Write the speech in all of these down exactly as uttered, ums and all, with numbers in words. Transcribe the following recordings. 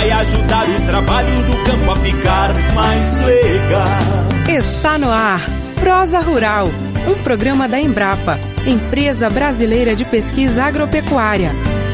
vai ajudar o trabalho do campo a ficar mais legal. Está no ar Prosa Rural, um programa da Embrapa, Empresa Brasileira de Pesquisa Agropecuária.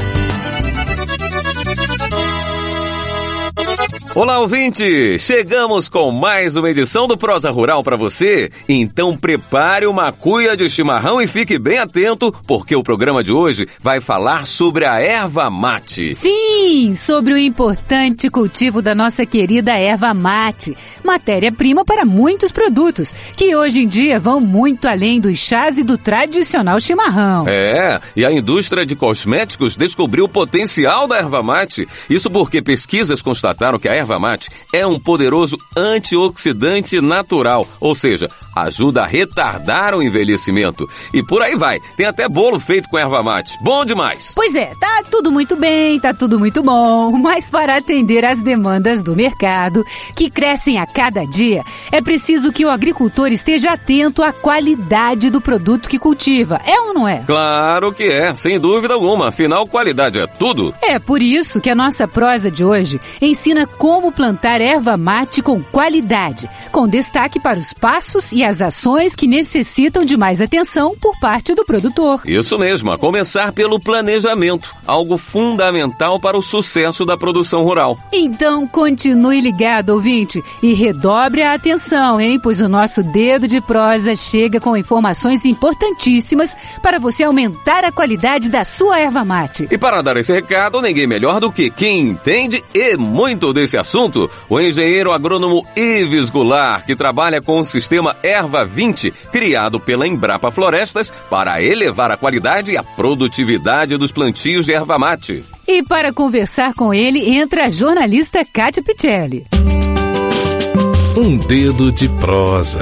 Olá, ouvinte! Chegamos com mais uma edição do Prosa Rural para você. Então prepare uma cuia de chimarrão e fique bem atento, porque o programa de hoje vai falar sobre a erva mate. Sim, sobre o importante cultivo da nossa querida erva mate, matéria-prima para muitos produtos, que hoje em dia vão muito além dos chás e do tradicional chimarrão. É, e a indústria de cosméticos descobriu o potencial da erva mate. Isso porque pesquisas constataram que a erva mate é um poderoso antioxidante natural, ou seja, ajuda a retardar o envelhecimento. E por aí vai, tem até bolo feito com erva mate. Bom demais! Pois é, tá tudo muito bem, tá tudo muito bom, mas para atender às demandas do mercado, que crescem a cada dia, é preciso que o agricultor esteja atento à qualidade do produto que cultiva. É ou não é? Claro que é, sem dúvida alguma. Afinal, qualidade é tudo. É por isso que a nossa prosa de hoje ensina como plantar erva mate com qualidade, com destaque para os passos e as ações que necessitam de mais atenção por parte do produtor. Isso mesmo, a começar pelo planejamento, algo fundamental para o sucesso da produção rural. Então continue ligado, ouvinte, e redobre a atenção, hein? Pois o nosso dedo de prosa chega com informações importantíssimas para você aumentar a qualidade da sua erva mate. E para dar esse recado, ninguém melhor do que quem entende e muito desse assunto, o engenheiro agrônomo Ives Goulart, que trabalha com o sistema Erva vinte, criado pela Embrapa Florestas para elevar a qualidade e a produtividade dos plantios de erva mate. E para conversar com ele, entra a jornalista Kátia Pichelli. Um dedo de prosa.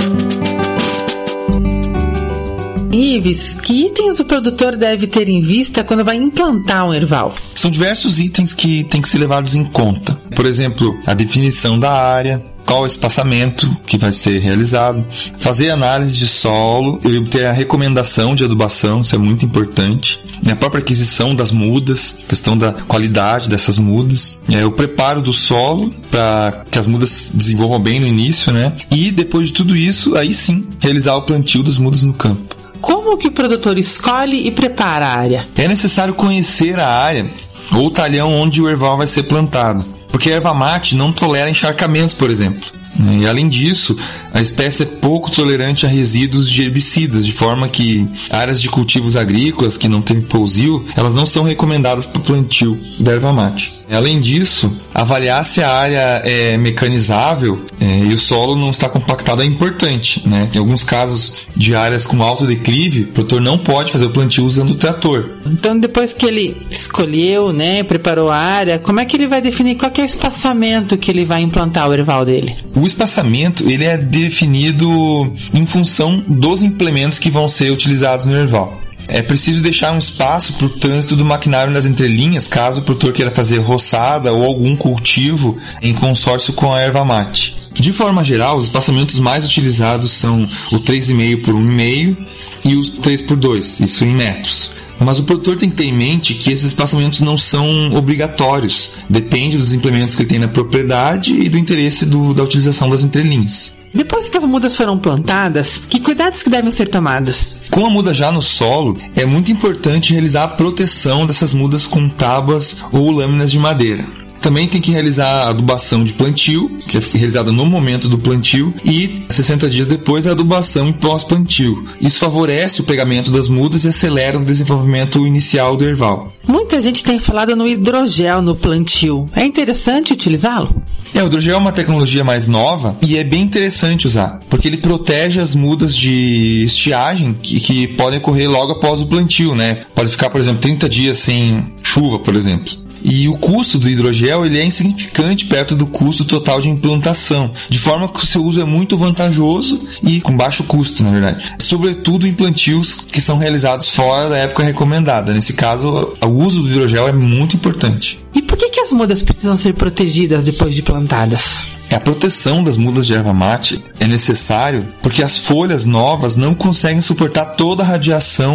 Ives, que itens o produtor deve ter em vista quando vai implantar um erval? São diversos itens que têm que ser levados em conta. Por exemplo, a definição da área, qual o espaçamento que vai ser realizado, fazer análise de solo e obter a recomendação de adubação, isso é muito importante. A própria aquisição das mudas, questão da qualidade dessas mudas, é, o preparo do solo para que as mudas se desenvolvam bem no início, né? E depois de tudo isso, aí sim, realizar o plantio das mudas no campo. Como que o produtor escolhe e prepara a área? É necessário conhecer a área ou o talhão onde o erval vai ser plantado, porque a erva mate não tolera encharcamentos, por exemplo. E além disso, a espécie é pouco tolerante a resíduos de herbicidas, de forma que áreas de cultivos agrícolas que não têm pousio, elas não são recomendadas para o plantio da erva mate. Além disso, avaliar se a área é mecanizável é, e o solo não está compactado é importante, né? Em alguns casos de áreas com alto declive, o produtor não pode fazer o plantio usando o trator. Então, depois que ele escolheu, né, preparou a área, como é que ele vai definir qual que é o espaçamento que ele vai implantar o erval dele? O espaçamento ele é definido em função dos implementos que vão ser utilizados no erval. É preciso deixar um espaço para o trânsito do maquinário nas entrelinhas, caso o produtor queira fazer roçada ou algum cultivo em consórcio com a erva mate. De forma geral, os espaçamentos mais utilizados são o três vírgula cinco por um vírgula cinco e o três por dois, isso em metros. Mas o produtor tem que ter em mente que esses espaçamentos não são obrigatórios, depende dos implementos que ele tem na propriedade e do interesse do, da utilização das entrelinhas. Depois que as mudas foram plantadas, que cuidados que devem ser tomados? Com a muda já no solo, é muito importante realizar a proteção dessas mudas com tábuas ou lâminas de madeira. Também tem que realizar a adubação de plantio, que é realizada no momento do plantio, e sessenta dias depois a adubação em pós-plantio. Isso favorece o pegamento das mudas e acelera o desenvolvimento inicial do erval. Muita gente tem falado no hidrogel no plantio. É interessante utilizá-lo? É, o hidrogel é uma tecnologia mais nova e é bem interessante usar, porque ele protege as mudas de estiagem que, que podem ocorrer logo após o plantio, né? Pode ficar, por exemplo, trinta dias sem chuva, por exemplo. E o custo do hidrogel ele é insignificante perto do custo total de implantação, de forma que o seu uso é muito vantajoso e com baixo custo, na verdade. Sobretudo em plantios que são realizados fora da época recomendada. Nesse caso, o uso do hidrogel é muito importante. E por que, que as mudas precisam ser protegidas depois de plantadas? A proteção das mudas de erva mate é necessário porque as folhas novas não conseguem suportar toda a radiação que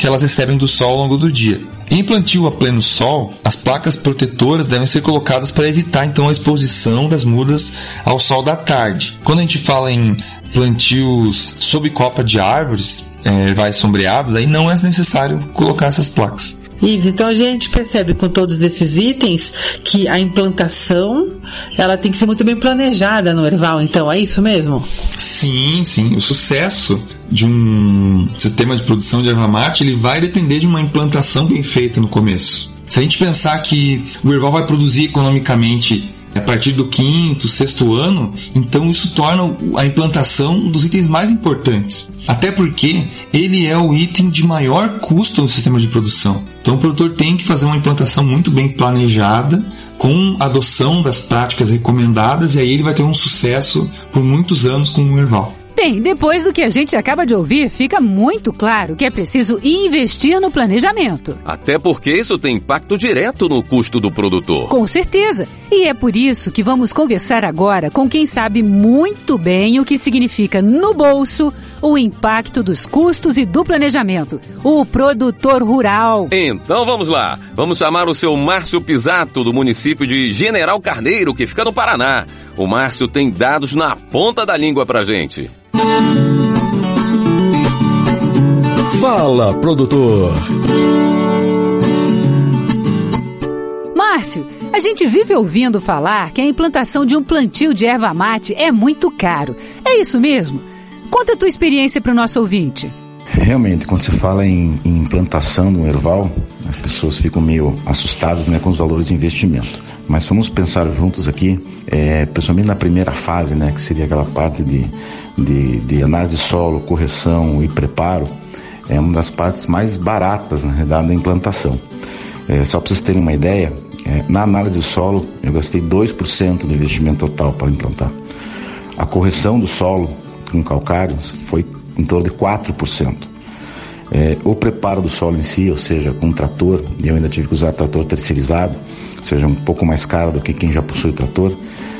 que elas recebem do sol ao longo do dia. Em plantio a pleno sol, as placas protetoras devem ser colocadas para evitar então a exposição das mudas ao sol da tarde. Quando a gente fala em plantios sob copa de árvores, é, vai sombreados, aí não é necessário colocar essas placas. Ives, então a gente percebe com todos esses itens que a implantação ela tem que ser muito bem planejada no Erval, então é isso mesmo? Sim, sim. O sucesso de um sistema de produção de erva mate ele vai depender de uma implantação bem feita no começo. Se a gente pensar que o Erval vai produzir economicamente a partir do quinto, sexto ano, então isso torna a implantação um dos itens mais importantes. Até porque ele é o item de maior custo no sistema de produção. Então o produtor tem que fazer uma implantação muito bem planejada, com a adoção das práticas recomendadas, e aí ele vai ter um sucesso por muitos anos com o Erval. Bem, depois do que a gente acaba de ouvir, fica muito claro que é preciso investir no planejamento. Até porque isso tem impacto direto no custo do produtor. Com certeza. E é por isso que vamos conversar agora com quem sabe muito bem o que significa no bolso o impacto dos custos e do planejamento. O produtor rural. Então vamos lá. Vamos chamar o seu Márcio Pisato, do município de General Carneiro, que fica no Paraná. O Márcio tem dados na ponta da língua pra gente. Fala, produtor! Márcio, a gente vive ouvindo falar que a implantação de um plantio de erva mate é muito caro. É isso mesmo? Conta a tua experiência para o nosso ouvinte. Realmente, quando se fala em, em implantação no Erval, as pessoas ficam meio assustadas, né, com os valores de investimento. Mas vamos pensar juntos aqui, é, principalmente na primeira fase, né, que seria aquela parte de, de, de análise de solo, correção e preparo, é uma das partes mais baratas, na realidade, da implantação. É, só para vocês terem uma ideia, é, na análise de solo eu gastei dois por cento do investimento total para implantar. A correção do solo com calcário foi em torno de quatro por cento. É, o preparo do solo em si, ou seja, com trator, e eu ainda tive que usar trator terceirizado, ou seja, um pouco mais caro do que quem já possui trator,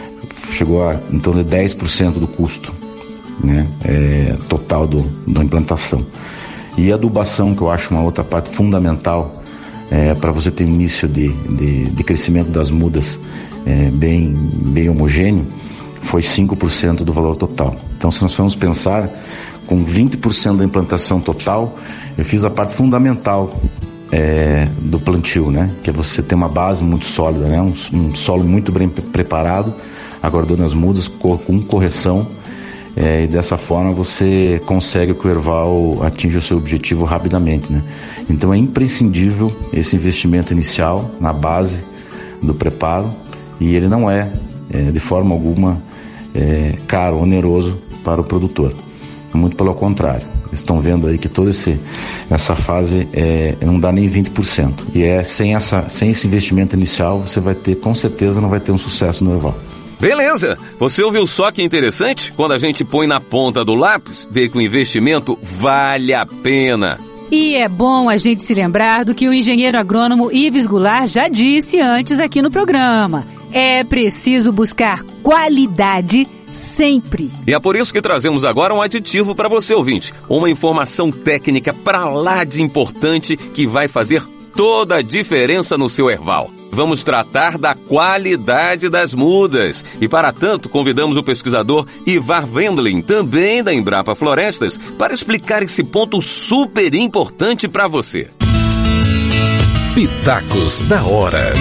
chegou a em torno de dez por cento do custo, né, é, total do, da implantação. E a adubação, que eu acho uma outra parte fundamental é, para você ter início de, de, de crescimento das mudas é, bem, bem homogêneo, foi cinco por cento do valor total. Então, se nós formos pensar, com vinte por cento da implantação total, eu fiz a parte fundamental é, do plantio, né? Que é você ter uma base muito sólida, né? Um, um solo muito bem preparado, aguardando as mudas com, com correção, é, e dessa forma você consegue que o Erval atinja o seu objetivo rapidamente, né? Então é imprescindível esse investimento inicial na base do preparo, e ele não é, é de forma alguma é, caro, oneroso para o produtor. Muito pelo contrário. Vocês estão vendo aí que toda esse, essa fase é, não dá nem vinte por cento. E é sem, essa, sem esse investimento inicial, você vai ter, com certeza, não vai ter um sucesso no Erval. Beleza! Você ouviu só que interessante? Quando a gente põe na ponta do lápis, vê que o investimento vale a pena. E é bom a gente se lembrar do que o engenheiro agrônomo Ives Goulart já disse antes aqui no programa. É preciso buscar qualidade sempre. E é por isso que trazemos agora um aditivo para você, ouvinte. Uma informação técnica pra lá de importante que vai fazer toda a diferença no seu Erval. Vamos tratar da qualidade das mudas. E para tanto, convidamos o pesquisador Ivar Wendling, também da Embrapa Florestas, para explicar esse ponto super importante para você. Pitacos da hora.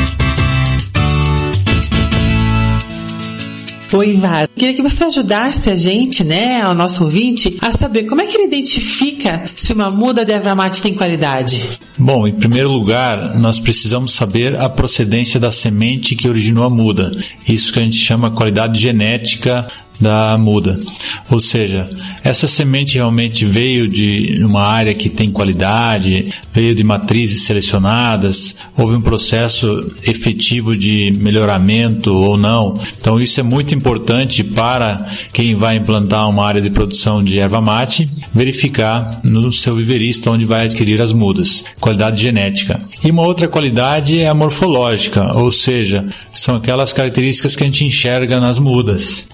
Oi, Ivar. Queria que você ajudasse a gente, né, ao nosso ouvinte, a saber como é que ele identifica se uma muda de erva mate tem qualidade. Bom, em primeiro lugar, nós precisamos saber a procedência da semente que originou a muda. Isso que a gente chama qualidade genética da muda. Ou seja, essa semente realmente veio de uma área que tem qualidade, veio de matrizes selecionadas, houve um processo efetivo de melhoramento ou não. Então isso é muito importante para quem vai implantar uma área de produção de erva mate, verificar no seu viverista onde vai adquirir as mudas. Qualidade genética. E uma outra qualidade é a morfológica, ou seja, são aquelas características que a gente enxerga nas mudas. Quais seriam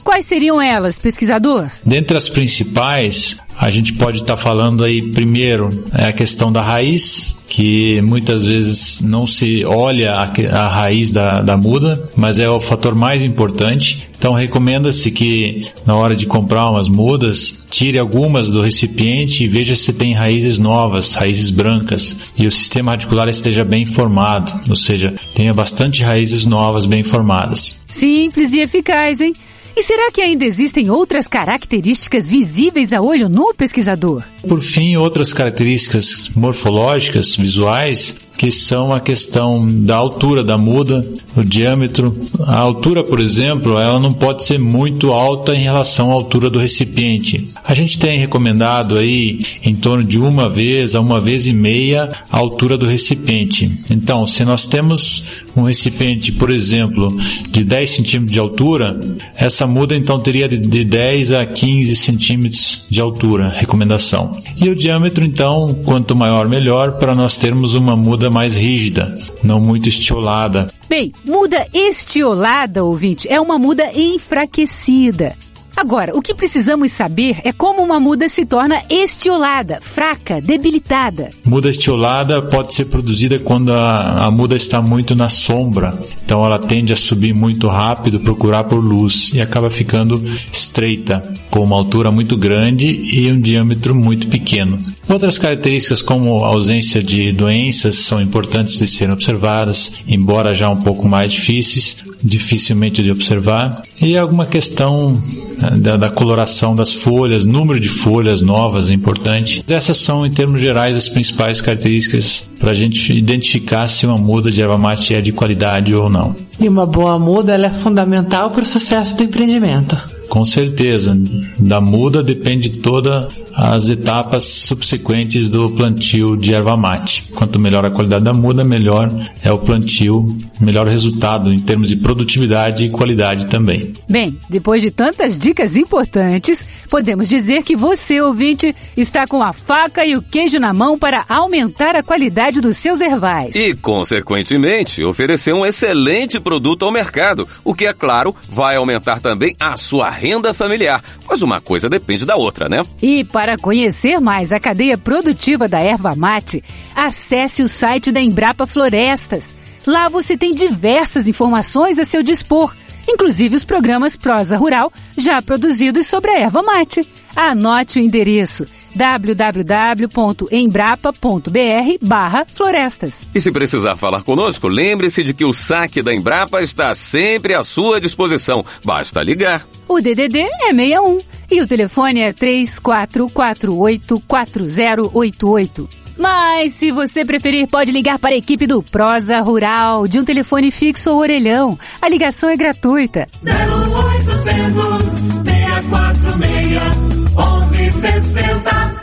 seriam elas, pesquisador? Dentre as principais, a gente pode estar falando aí, primeiro, é a questão da raiz, que muitas vezes não se olha a, a raiz da, da muda, mas é o fator mais importante. Então recomenda-se que na hora de comprar umas mudas, tire algumas do recipiente e veja se tem raízes novas, raízes brancas, e o sistema radicular esteja bem formado, ou seja, tenha bastante raízes novas bem formadas. Simples e eficaz, hein? E será que ainda existem outras características visíveis a olho nu, pesquisador? Por fim, outras características morfológicas, visuais, que são a questão da altura da muda, o diâmetro. A altura, por exemplo, ela não pode ser muito alta em relação à altura do recipiente. A gente tem recomendado aí em torno de uma vez a uma vez e meia a altura do recipiente. Então, se nós temos um recipiente, por exemplo, de dez centímetros de altura, essa muda então teria de dez a quinze centímetros de altura, recomendação. E o diâmetro, então, quanto maior melhor, para nós termos uma muda mais rígida, não muito estiolada. Bem, muda estiolada, ouvinte, é uma muda enfraquecida. Agora, o que precisamos saber é como uma muda se torna estiolada, fraca, debilitada. Muda estiolada pode ser produzida quando a, a muda está muito na sombra. Então ela tende a subir muito rápido, procurar por luz e acaba ficando estreita, com uma altura muito grande e um diâmetro muito pequeno. Outras características como a ausência de doenças são importantes de serem observadas, embora já um pouco mais difíceis, dificilmente de observar. E alguma questão Da, da coloração das folhas, número de folhas novas é importante. Essas são, em termos gerais, as principais características para a gente identificar se uma muda de erva mate é de qualidade ou não. E uma boa muda ela é fundamental para o sucesso do empreendimento. Com certeza, da muda depende todas as etapas subsequentes do plantio de erva mate. Quanto melhor a qualidade da muda, melhor é o plantio, melhor o resultado em termos de produtividade e qualidade também. Bem, depois de tantas dicas importantes, podemos dizer que você, ouvinte, está com a faca e o queijo na mão para aumentar a qualidade dos seus ervais. E, consequentemente, oferecer um excelente produto ao mercado, o que, é claro, vai aumentar também a sua renda familiar, pois uma coisa depende da outra, né? E para conhecer mais a cadeia produtiva da erva mate, acesse o site da Embrapa Florestas. Lá você tem diversas informações a seu dispor, inclusive os programas Prosa Rural já produzidos sobre a erva mate. Anote o endereço w w w ponto embrapa ponto b r barra florestas. E se precisar falar conosco, lembre-se de que o saque da Embrapa está sempre à sua disposição. Basta ligar. O D D D é seis um e o telefone é três quatro quatro oito quatro zero oito oito. Mas, se você preferir, pode ligar para a equipe do Prosa Rural, de um telefone fixo ou orelhão. A ligação é gratuita. zero oitocentos, seis quatro seis, onze sessenta.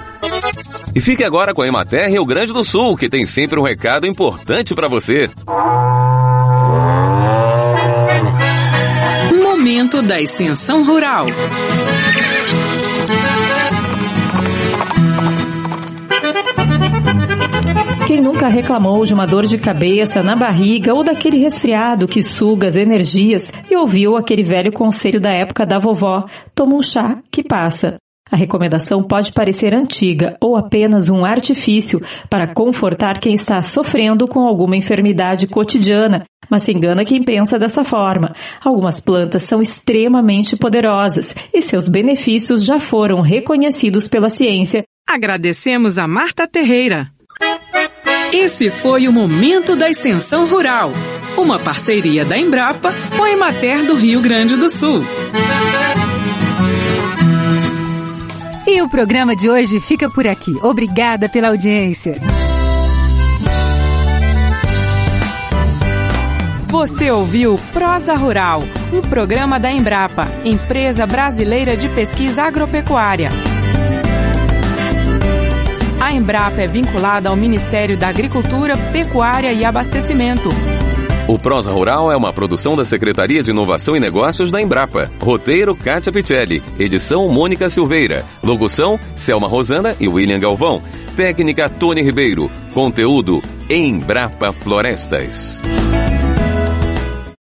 E fique agora com a Emater Rio Grande do Sul, que tem sempre um recado importante para você. Momento da Extensão Rural. Quem nunca reclamou de uma dor de cabeça na barriga ou daquele resfriado que suga as energias e ouviu aquele velho conselho da época da vovó: toma um chá que passa. A recomendação pode parecer antiga ou apenas um artifício para confortar quem está sofrendo com alguma enfermidade cotidiana, mas se engana quem pensa dessa forma. Algumas plantas são extremamente poderosas e seus benefícios já foram reconhecidos pela ciência. Agradecemos a Marta Terreira. Esse foi o Momento da Extensão Rural, uma parceria da Embrapa com a Emater do Rio Grande do Sul. E o programa de hoje fica por aqui. Obrigada pela audiência. Você ouviu Prosa Rural, um programa da Embrapa, Empresa Brasileira de Pesquisa Agropecuária. A Embrapa é vinculada ao Ministério da Agricultura, Pecuária e Abastecimento. O Prosa Rural é uma produção da Secretaria de Inovação e Negócios da Embrapa. Roteiro, Kátia Picelli. Edição, Mônica Silveira. Locução, Selma Rosana e William Galvão. Técnica, Tony Ribeiro. Conteúdo, Embrapa Florestas.